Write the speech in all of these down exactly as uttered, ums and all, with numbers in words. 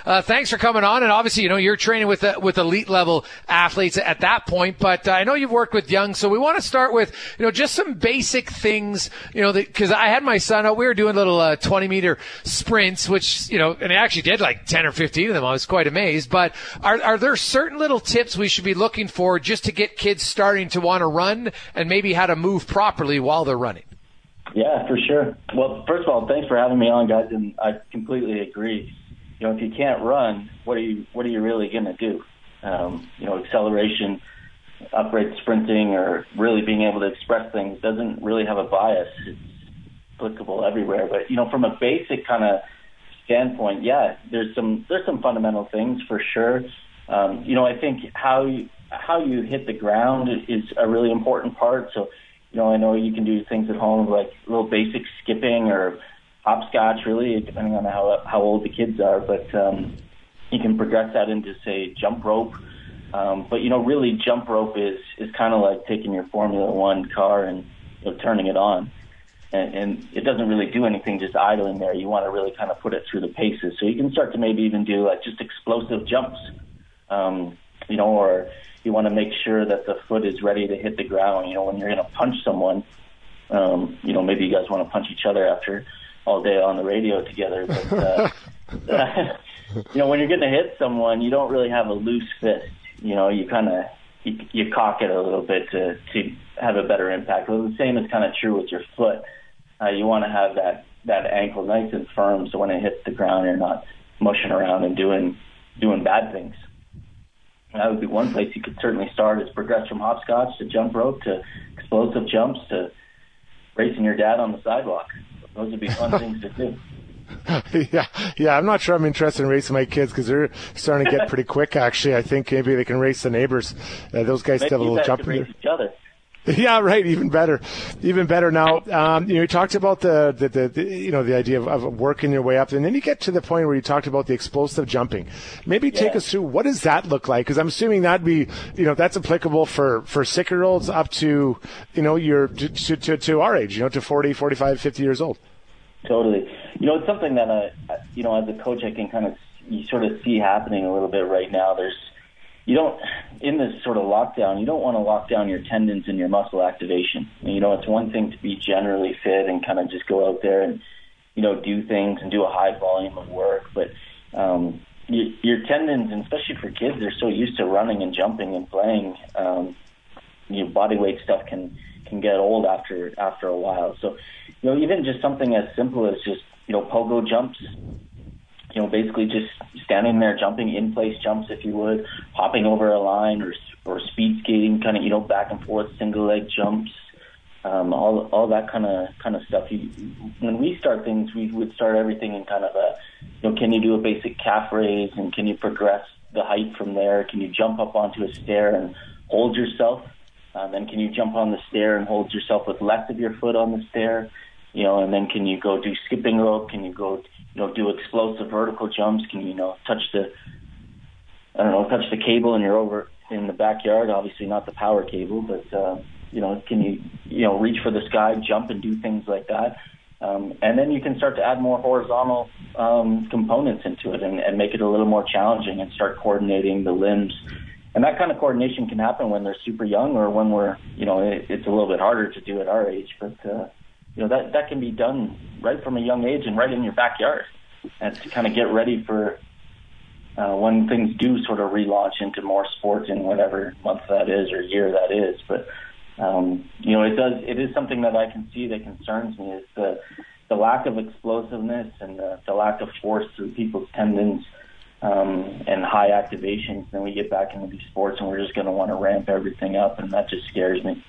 uh, thanks for coming on. And obviously, you know, you're training with uh, with elite level athletes at that point, but uh, I know you've worked with young, so we want to start with, you know, just some basic things, you know, because I had my son out, we were doing little uh, twenty meter sprints, which, you know, and I actually did like ten or fifteen of them. I was quite amazed. But are, are there certain little tips we should be looking for just to get kids starting to want to run and maybe how to move properly while they're running? Yeah, for sure. Well, first of all, thanks for having me on, guys, and I completely agree. You know, if you can't run, what are you what are you really going to do? Um, you know, acceleration, upright sprinting, or really being able to express things doesn't really have a bias. It's applicable everywhere. But, you know, from a basic kind of standpoint, yeah, there's some there's some fundamental things for sure. Um, you know, I think how you, how you hit the ground is a really important part. So, you know, I know you can do things at home like little basic skipping or hopscotch, really, depending on how how old the kids are. But um, you can progress that into, say, jump rope. Um, but, you know, really jump rope is, is kind of like taking your Formula One car and, you know, turning it on. And, and it doesn't really do anything just idling there. You want to really kind of put it through the paces. So you can start to maybe even do like just explosive jumps, um, you know, or you want to make sure that the foot is ready to hit the ground. You know, when you're going to punch someone, um, you know, maybe you guys want to punch each other after all day on the radio together. But, uh, you know, when you're going to hit someone, you don't really have a loose fist. You know, you kind of, you, you cock it a little bit to, to have a better impact. Well, the same is kind of true with your foot. Uh, you want to have that, that ankle nice and firm so when it hits the ground, you're not mushing around and doing doing bad things. That would be one place you could certainly start, is progress from hopscotch to jump rope to explosive jumps to racing your dad on the sidewalk. Those would be fun things to do. yeah, yeah. I'm not sure I'm interested in racing my kids because they're starting to get pretty quick, actually. I think maybe they can race the neighbors. Uh, those guys Maybe still have a little jump in in there. Each other. Yeah, right. Even better, even better. Now, um, you know, you talked about the, the, the, the you know, the idea of, of working your way up, and then you get to the point where you talked about the explosive jumping. Maybe take Yeah. us through, what does that look like? Because I'm assuming that'd be, you know, that's applicable for for six-year-olds up to, you know, your to, to to our age, you know, to forty, forty-five, fifty years old. Totally. You know, it's something that I, you know, as a coach, I can kind of you sort of see happening a little bit right now. There's You don't, in this sort of lockdown, you don't want to lock down your tendons and your muscle activation. You know, it's one thing to be generally fit and kind of just go out there and, you know, do things and do a high volume of work. But um, your, your tendons, and especially for kids, they're so used to running and jumping and playing. Um, you know, body weight stuff can, can get old after after a while. So, you know, even just something as simple as just, you know, pogo jumps. You know, basically just standing there, jumping in place jumps, if you would, hopping over a line, or or speed skating, kind of, you know, back and forth single leg jumps, um, all all that kind of kind of stuff. You, when we start things, we would start everything in kind of a, you know, can you do a basic calf raise, and can you progress the height from there? Can you jump up onto a stair and hold yourself? Um, then can you jump on the stair and hold yourself with less of your foot on the stair? You know, and then can you go do skipping rope? Can you go, you know, do explosive vertical jumps? Can you, you know, touch the, I don't know, touch the cable and you're over in the backyard? Obviously not the power cable, but, uh, you know, can you, you know, reach for the sky, jump and do things like that? Um, and then you can start to add more horizontal um, components into it and, and make it a little more challenging and start coordinating the limbs. And that kind of coordination can happen when they're super young, or when we're, you know, it, it's a little bit harder to do at our age, but, uh, you know, that, that can be done right from a young age and right in your backyard, and to kind of get ready for uh, when things do sort of relaunch into more sports in whatever month that is or year that is. But, um, you know, it does, it is something that I can see that concerns me, is the, the lack of explosiveness and the, the lack of force through people's tendons um, and high activations. Then we get back into these sports and we're just going to want to ramp everything up, and that just scares me.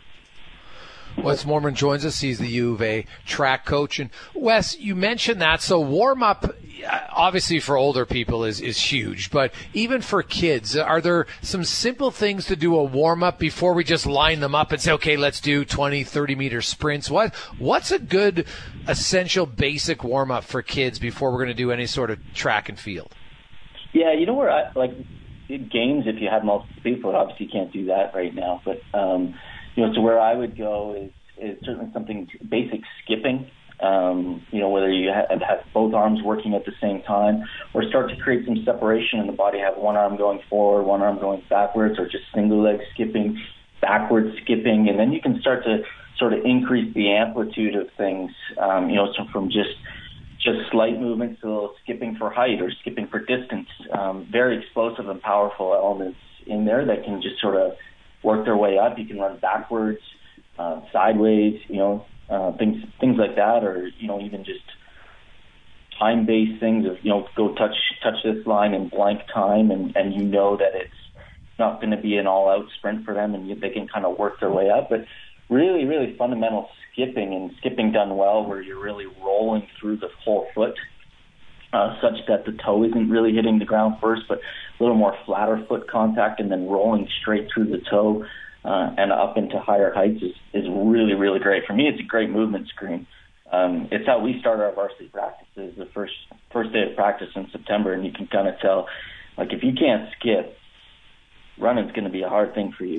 Wes Moorman joins us. He's the U of A track coach. And Wes, you mentioned that. So warm up, obviously for older people is, is huge, but even for kids, are there some simple things to do a warm up before we just line them up and say, okay, let's do twenty, thirty meter sprints? What, what's a good essential basic warm up for kids before we're going to do any sort of track and field? Yeah, you know where I, like games, if you have multiple people, obviously you can't do that right now, but, um, you know, so where I would go is, is certainly something basic skipping. um, you know, whether you have, have both arms working at the same time, or start to create some separation in the body, have one arm going forward, one arm going backwards, or just single leg skipping, backwards skipping, and then you can start to sort of increase the amplitude of things, um, you know, so from just just slight movements to a little skipping for height or skipping for distance. Um, very explosive and powerful elements in there that can just sort of work their way up. You can run backwards, uh, sideways, you know, uh, things things like that, or, you know, even just time-based things of, you know, go touch touch this line in blank time, and, and you know that it's not going to be an all-out sprint for them, and you, they can kind of work their way up. But really, really fundamental skipping, and skipping done well, where you're really rolling through the whole foot, uh, such that the toe isn't really hitting the ground first, but a little more flatter foot contact, and then rolling straight through the toe uh, and up into higher heights is, is really, really great. For me, it's a great movement screen. Um, it's how we start our varsity practices, the first first day of practice in September, and you can kind of tell, like, if you can't skip, running's going to be a hard thing for you.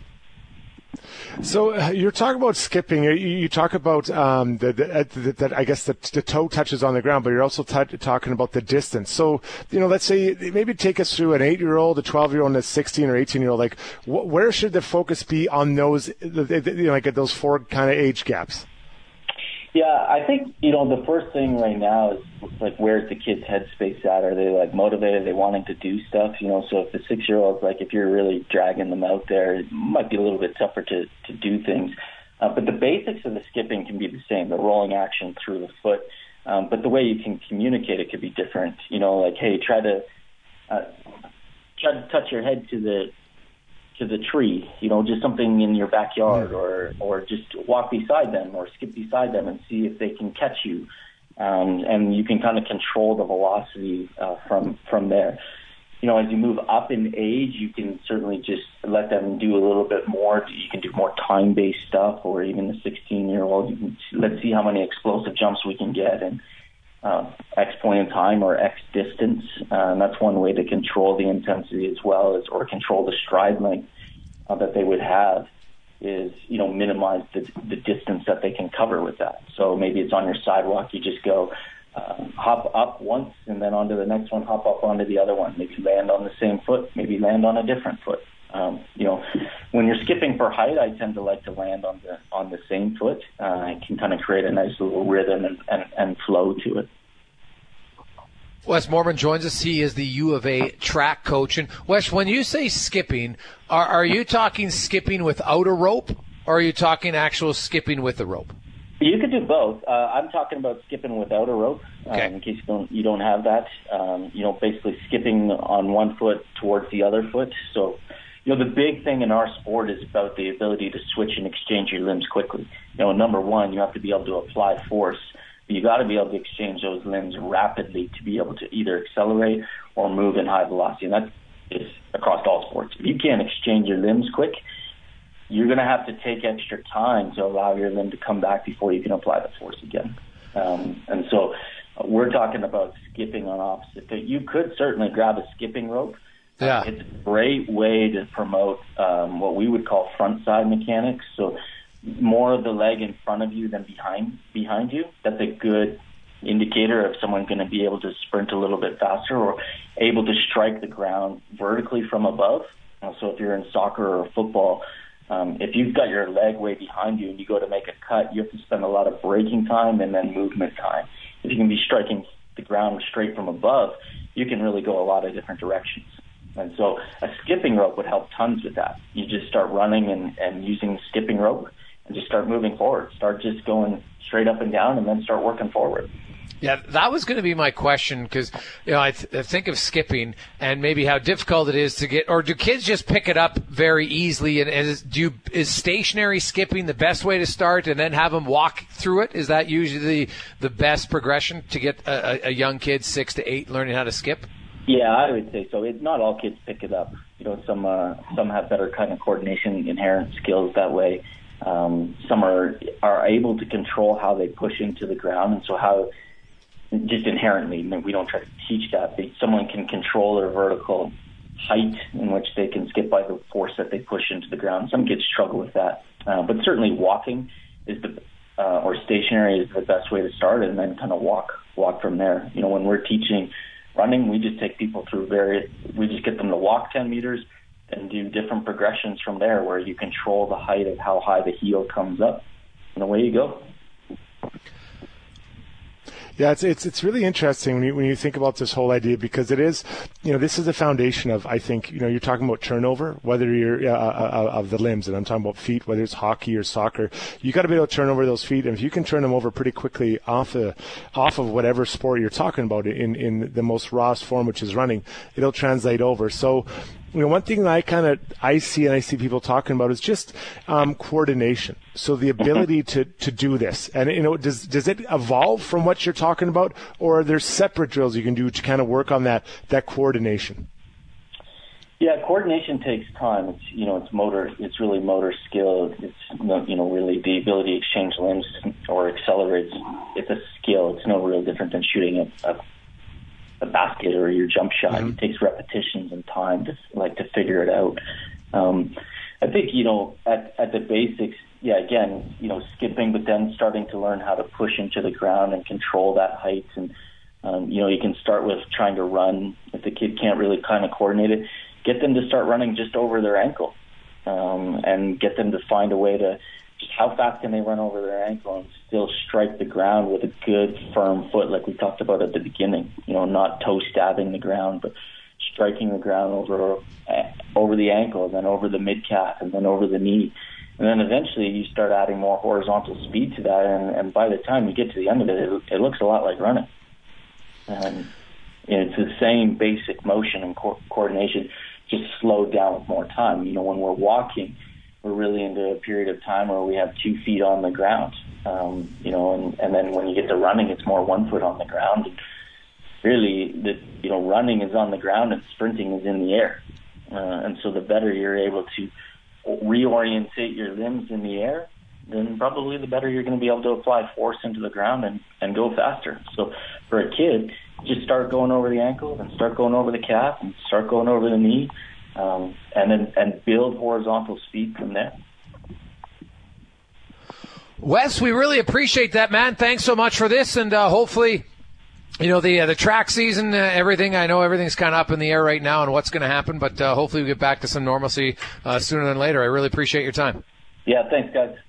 So uh, you're talking about skipping. You, you talk about um, the, the, uh, the, that I guess the, the toe touches on the ground, but you're also t- talking about the distance. So, you know, let's say maybe take us through an eight-year-old, a twelve-year-old, and a sixteen or eighteen-year-old. Like, wh- where should the focus be on those, the, the, you know, like at those four kind of age gaps? Yeah, I think, you know, the first thing right now is, like, where's the kid's headspace at? Are they, like, motivated? Are they wanting to do stuff? You know, so if the six-year-old's, like, if you're really dragging them out there, it might be a little bit tougher to, to do things. Uh, but the basics of the skipping can be the same, the rolling action through the foot. Um, but the way you can communicate it could be different. You know, like, hey, try to uh, try to touch your head to the to the tree, you know, just something in your backyard, or, or just walk beside them or skip beside them and see if they can catch you. Um, and you can kind of control the velocity uh, from, from there. You know, as you move up in age, you can certainly just let them do a little bit more. You can do more time-based stuff, or even the sixteen-year-old, you can, let's see how many explosive jumps we can get, and uh, X point in time or X distance. Uh, and that's one way to control the intensity as well, as or control the stride length uh, that they would have, is, you know, minimize the, the distance that they can cover with that. So maybe it's on your sidewalk, you just go uh, hop up once, and then onto the next one, hop up onto the other one. Maybe land on the same foot, maybe land on a different foot. Um, you know, when you're skipping for height, I tend to like to land on the on the same foot. Uh, I can kind of create a nice little rhythm and, and, and flow to it. Wes Moorman joins us. He is the U of A track coach. And Wes, when you say skipping, are, are you talking skipping without a rope, or are you talking actual skipping with a rope? You could do both. Uh, I'm talking about skipping without a rope, okay. um, in case you don't you don't have that. Um, you know, basically skipping on one foot towards the other foot. So, you know, the big thing in our sport is about the ability to switch and exchange your limbs quickly. You know, number one, you have to be able to apply force. But you got to be able to exchange those limbs rapidly to be able to either accelerate or move in high velocity. And that is across all sports. If you can't exchange your limbs quick, you're going to have to take extra time to allow your limb to come back before you can apply the force again. Um, and so uh, we're talking about skipping on opposite. But you could certainly grab a skipping rope. Yeah. Uh, it's a great way to promote um, what we would call front side mechanics. So more of the leg in front of you than behind behind you. That's a good indicator of someone going to be able to sprint a little bit faster or able to strike the ground vertically from above. Uh, so if you're in soccer or football, um, if you've got your leg way behind you and you go to make a cut, you have to spend a lot of braking time and then movement time. If you can be striking the ground straight from above, you can really go a lot of different directions. And so a skipping rope would help tons with that. You just start running and, and using the skipping rope, and just start moving forward. Start just going straight up and down, and then start working forward. Yeah, that was going to be my question, because, you know, I, th- I think of skipping and maybe how difficult it is to get, or do kids just pick it up very easily? And, and is, do you, is stationary skipping the best way to start, and then have them walk through it? Is that usually the, the best progression to get a, a young kid, six to eight, learning how to skip? Yeah, I would say so. It, not all kids pick it up. You know, some uh, some have better kind of coordination, inherent skills that way. Um, some are are able to control how they push into the ground, and so how just inherently, we don't try to teach that, but someone can control their vertical height in which they can skip by the force that they push into the ground. Some kids struggle with that, uh, but certainly walking is the uh, or stationary is the best way to start, and then kind of walk walk from there. You know, when we're teaching running, we just take people through very, we just get them to walk ten meters and do different progressions from there where you control the height of how high the heel comes up, and away you go. Yeah, it's it's it's really interesting when you when you think about this whole idea, because it is, you know, this is the foundation of, I think, you know, you're talking about turnover, whether you're uh, uh, of the limbs, and I'm talking about feet, whether it's hockey or soccer. You got to be able to turn over those feet, and if you can turn them over pretty quickly off the off of whatever sport you're talking about in in the most rawest form, which is running, it'll translate over. So, you know, one thing that I kind of I see and I see people talking about is just um, coordination. So the ability to, to do this, and you know, does does it evolve from what you're talking about, or are there separate drills you can do to kind of work on that that coordination? Yeah, coordination takes time. It's you know, it's motor. It's really motor skill. It's you know, really the ability to exchange limbs or accelerates. It's a skill. It's no real different than shooting a, a a basket or your jump shot. Mm-hmm. It takes repetitions and time to like to figure it out. Um, I think, you know, at, at the basics, yeah, again, you know, skipping, but then starting to learn how to push into the ground and control that height. And, um, you know, you can start with trying to run. If the kid can't really kind of coordinate it, get them to start running just over their ankle, um, and get them to find a way to just how fast can they run over their ankle and still strike the ground with a good firm foot, like we talked about at the beginning. You know, not toe stabbing the ground, but striking the ground over uh, over the ankle, and then over the mid calf, and then over the knee, and then eventually you start adding more horizontal speed to that, and, and by the time you get to the end of it, it, it looks a lot like running. And you know, it's the same basic motion and co- coordination, just slowed down with more time. You know, when we're walking, we're really into a period of time where we have two feet on the ground, um, you know, and, and then when you get to running, it's more one foot on the ground. And really, the you know, running is on the ground and sprinting is in the air. Uh, and so the better you're able to reorientate your limbs in the air, then probably the better you're going to be able to apply force into the ground and, and go faster. So for a kid, just start going over the ankle and start going over the calf and start going over the knee. Um, and then and build horizontal speed from there. Wes, we really appreciate that, man. Thanks so much for this, and uh, hopefully, you know, the uh, the track season, uh, everything. I know everything's kind of up in the air right now and what's going to happen, but uh, hopefully we get back to some normalcy uh, sooner than later. I really appreciate your time. Yeah, thanks, guys.